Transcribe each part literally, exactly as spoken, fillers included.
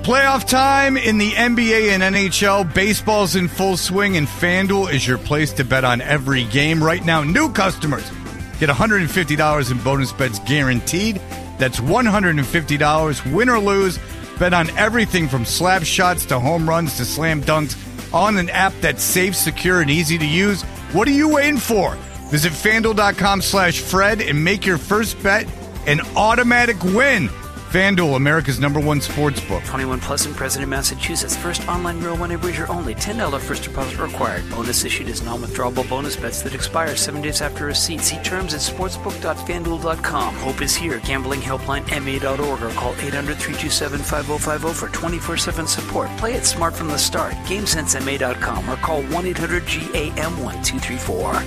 Playoff time in the N B A and N H L. Baseball's in full swing, and FanDuel is your place to bet on every game. Right now, new customers get one hundred fifty dollars in bonus bets guaranteed. That's one hundred fifty dollars, win or lose. Bet on everything from slap shots to home runs to slam dunks on an app that's safe, secure, and easy to use. What are you waiting for? Visit FanDuel.com slash Fred and make your first bet an automatic win. FanDuel, America's number one sports book. twenty-one plus in President, Massachusetts. First online real money wager only. ten dollars first deposit required. Bonus issued as non-withdrawable bonus bets that expire seven days after receipt. See terms at sportsbook dot fan duel dot com. Hope is here. Gambling helpline M A dot org or call eight hundred, three two seven, five oh five oh for twenty-four seven support. Play it smart from the start. game sense M A dot com or call one eight hundred G A M one two three four.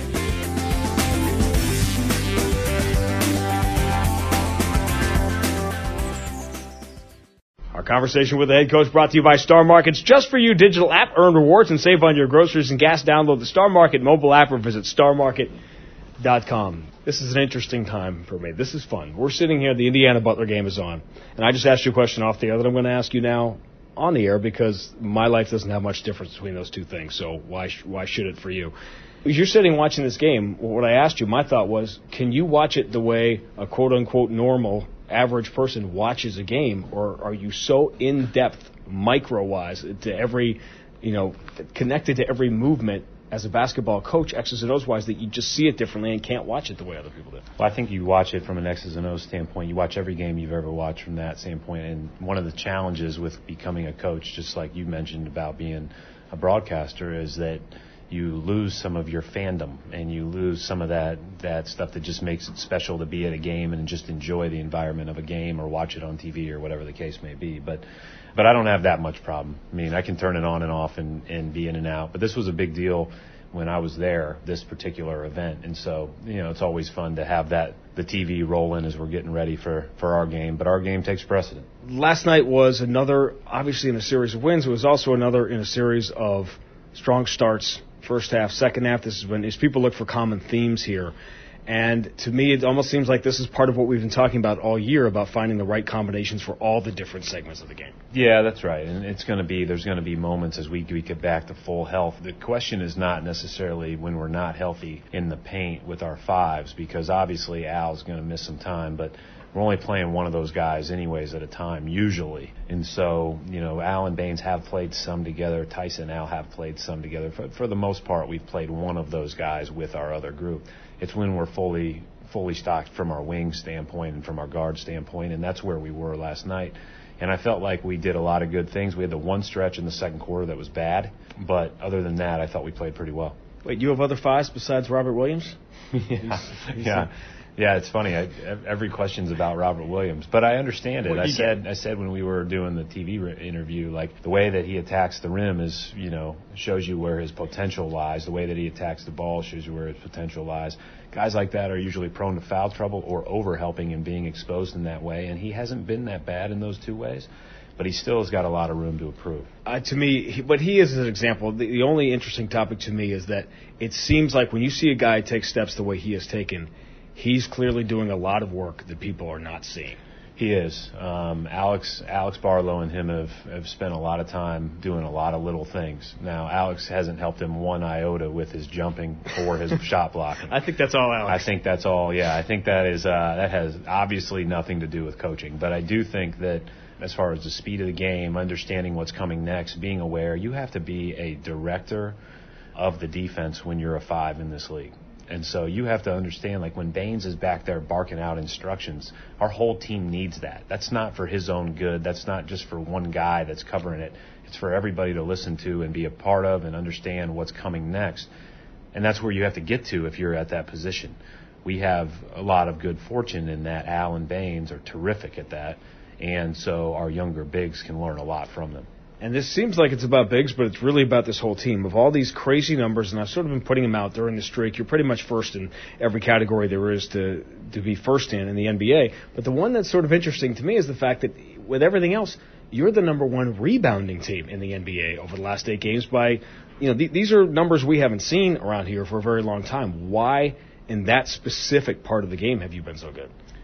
Our conversation with the head coach brought to you by Star Market's Just For You digital app. Earn rewards and save on your groceries and gas. Download the Star Market mobile app or visit star market dot com. This is an interesting time for me. This is fun. We're sitting here. The Indiana-Butler game is on. And I just asked you a question off the air that I'm going to ask you now on the air because my life doesn't have much difference between those two things. So why sh- why should it for you? As you're sitting watching this game, what I asked you, my thought was, can you watch it the way a quote-unquote normal average person watches a game, or are you so in-depth, micro-wise, to every, you know, connected to every movement as a basketball coach, X's and O's wise, that you just see it differently and can't watch it the way other people do? Well, I think you watch it from an X's and O's standpoint. You watch every game you've ever watched from that standpoint, and one of the challenges with becoming a coach, just like you mentioned about being a broadcaster, is that you lose some of your fandom and you lose some of that, that stuff that just makes it special to be at a game and just enjoy the environment of a game or watch it on T V or whatever the case may be. But but I don't have that much problem. I mean, I can turn it on and off and, and be in and out. But this was a big deal when I was there, this particular event. And so, you know, it's always fun to have that, the T V rolling as we're getting ready for, for our game. But our game takes precedent. Last night was another, obviously in a series of wins, it was also another in a series of strong starts. First half, second half, this is when as people look for common themes here. And to me, it almost seems like this is part of what we've been talking about all year, about finding the right combinations for all the different segments of the game. Yeah, that's right. And it's going to be, there's going to be moments as we, we get back to full health. The question is not necessarily when we're not healthy in the paint with our fives, because obviously Al's going to miss some time, but we're only playing one of those guys anyways at a time, usually. And so, you know, Al and Baines have played some together. Tyson and Al have played some together. For, for the most part, we've played one of those guys with our other group. It's when we're fully fully stocked from our wing standpoint and from our guard standpoint, and that's where we were last night. And I felt like we did a lot of good things. We had the one stretch in the second quarter that was bad, but other than that, I thought we played pretty well. Wait, you have other fives besides Robert Williams? yeah, he's, he's yeah. Yeah, it's funny. I, every question's about Robert Williams, but I understand it. I said, I said when we were doing the T V re- interview, like the way that he attacks the rim is, you know, shows you where his potential lies. The way that he attacks the ball shows you where his potential lies. Guys like that are usually prone to foul trouble or overhelping and being exposed in that way, and he hasn't been that bad in those two ways. But he still has got a lot of room to improve. Uh, to me, he, but he is an example. The, the only interesting topic to me is that it seems like when you see a guy take steps the way he has taken, he's clearly doing a lot of work that people are not seeing. He is. Um, Alex Alex Barlow and him have, have spent a lot of time doing a lot of little things. Now, Alex hasn't helped him one iota with his jumping or his shot blocking. I think that's all Alex. I think that's all, yeah. I think that is uh, that has obviously nothing to do with coaching. But I do think that as far as the speed of the game, understanding what's coming next, being aware, you have to be a director of the defense when you're a five in this league. And so you have to understand, like when Baines is back there barking out instructions, our whole team needs that. That's not for his own good. That's not just for one guy that's covering it. It's for everybody to listen to and be a part of and understand what's coming next. And that's where you have to get to if you're at that position. We have a lot of good fortune in that. Al and Baines are terrific at that. And so our younger bigs can learn a lot from them. And this seems like it's about bigs, but it's really about this whole team. Of all these crazy numbers, and I've sort of been putting them out during the streak, you're pretty much first in every category there is to, to be first in in the N B A. But the one that's sort of interesting to me is the fact that with everything else, you're the number one rebounding team in the N B A over the last eight games by, you know, th- these are numbers we haven't seen around here for a very long time. Why in that specific part of the game have you been so good?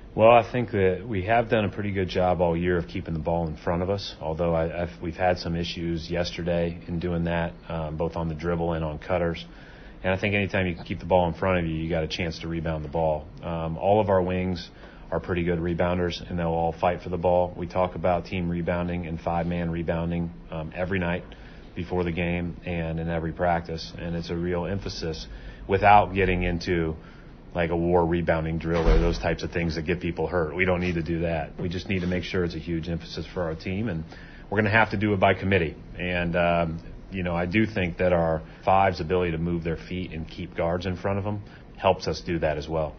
Well, I think that we have done a pretty good job all year of keeping the ball in front of us, although I, I've, we've had some issues yesterday in doing that, um, both on the dribble and on cutters. And I think anytime you can keep the ball in front of you, you got a chance to rebound the ball. Um, all of our wings are pretty good rebounders, and they'll all fight for the ball. We talk about team rebounding and five-man rebounding um, every night before the game and in every practice, and it's a real emphasis without getting into like a war rebounding drill or those types of things that get people hurt. We don't need to do that. We just need to make sure it's a huge emphasis for our team, and we're going to have to do it by committee. And, um, you know, I do think that our five's ability to move their feet and keep guards in front of them helps us do that as well.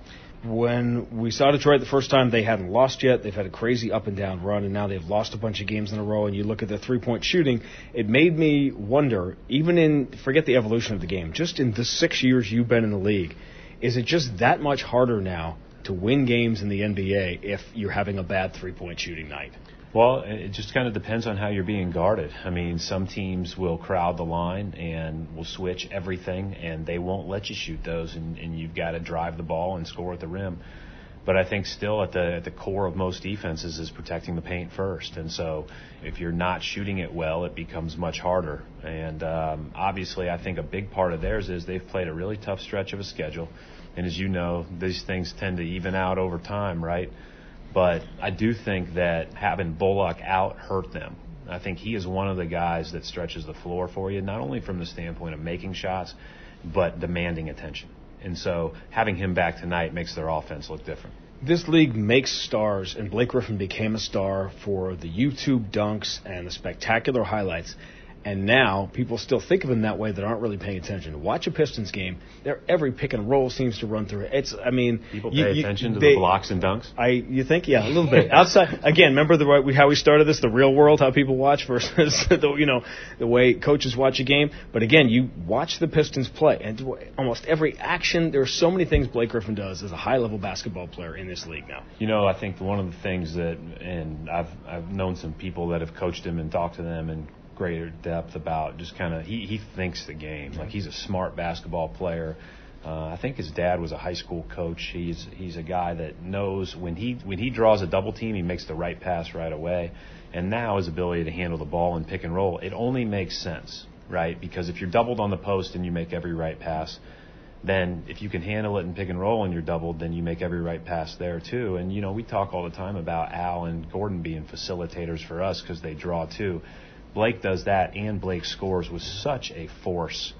When we saw Detroit the first time, they hadn't lost yet. They've had a crazy up-and-down run, and now they've lost a bunch of games in a row. And you look at the three-point shooting, it made me wonder, even in, forget the evolution of the game, just in the six years you've been in the league, is it just that much harder now to win games in the N B A if you're having a bad three-point shooting night? Well, it just kind of depends on how you're being guarded. I mean, some teams will crowd the line and will switch everything, and they won't let you shoot those, and, and you've got to drive the ball and score at the rim. But I think still at the at the core of most defenses is protecting the paint first. And so if you're not shooting it well, it becomes much harder. And um, obviously I think a big part of theirs is they've played a really tough stretch of a schedule. And as you know, these things tend to even out over time, right? But I do think that having Bullock out hurt them. I think he is one of the guys that stretches the floor for you, not only from the standpoint of making shots, but demanding attention. And so having him back tonight makes their offense look different. This league makes stars, and Blake Griffin became a star for the YouTube dunks and the spectacular highlights. And now people still think of him that way that aren't really paying attention. Watch a Pistons game. They're, every pick and roll seems to run through it. It's, I mean, people pay you, attention you, to they, the blocks and dunks. I, you think, yeah, a little bit. Outside, again, remember the how we started this, the real world, how people watch versus the, you know, the way coaches watch a game. But again, you watch the Pistons play, and almost every action. There are so many things Blake Griffin does as a high-level basketball player in this league now. You know, I think one of the things that, and I've I've known some people that have coached him and talked to them and greater depth about just kind of he, he thinks the game. Like, he's a smart basketball player. Uh, I think his dad was a high school coach. He's he's a guy that knows when he when he draws a double team, he makes the right pass right away. And now his ability to handle the ball and pick and roll, it only makes sense, right? Because if you're doubled on the post and you make every right pass, then if you can handle it and pick and roll and you're doubled, then you make every right pass there too. And, you know, we talk all the time about Al and Gordon being facilitators for us because they draw too. Blake does that, and Blake scores with such a force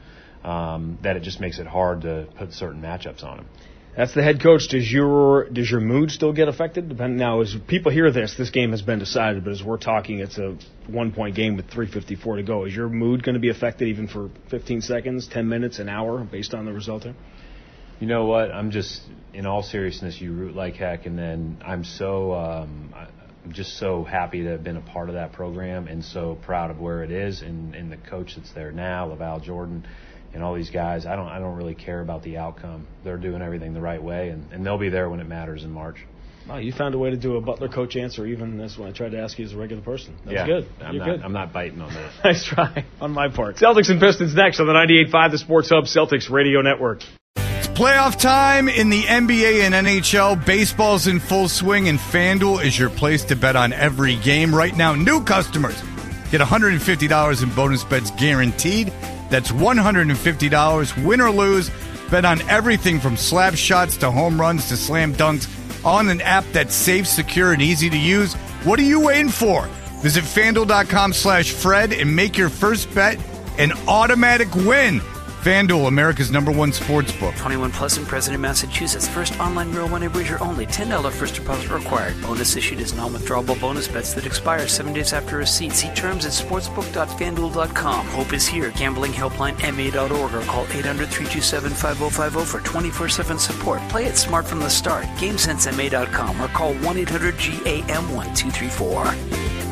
um, that it just makes it hard to put certain matchups on him. That's the head coach. Does your does your mood still get affected? Depend, now, as people hear this, this game has been decided, but as we're talking, it's a one-point game with three fifty-four to go. Is your mood going to be affected even for fifteen seconds, ten minutes, an hour, based on the result here? You know what? I'm just, in all seriousness, you root like heck, and then I'm so um, I'm just so happy to have been a part of that program and so proud of where it is and, and the coach that's there now, LaVall Jordan, and all these guys. I don't I don't really care about the outcome. They're doing everything the right way, and, and they'll be there when it matters in March. Wow, you found a way to do a Butler coach answer, even as when I tried to ask you as a regular person. That's yeah, good. I'm You're not, good. I'm not biting on that. Nice try on my part. Celtics and Pistons next on the ninety-eight point five The Sports Hub Celtics Radio Network. Playoff time in the N B A and N H L. Baseball's in full swing, and FanDuel is your place to bet on every game. Right now, new customers get one hundred fifty dollars in bonus bets guaranteed. That's one hundred fifty dollars, win or lose. Bet on everything from slap shots to home runs to slam dunks on an app that's safe, secure, and easy to use. What are you waiting for? Visit FanDuel.com slash Fred and make your first bet an automatic win. FanDuel, America's number one sports book. twenty-one plus in President, Massachusetts. First online real money wager only. ten dollars first deposit required. Bonus issued is non-withdrawable bonus bets that expire seven days after receipt. See terms at sportsbook dot fanduel dot com. Hope is here. Gambling helpline M A dot org or call eight hundred, three two seven, five oh five oh for twenty-four seven support. Play it smart from the start. Game sense M A dot com or call one eight hundred G A M one two three four.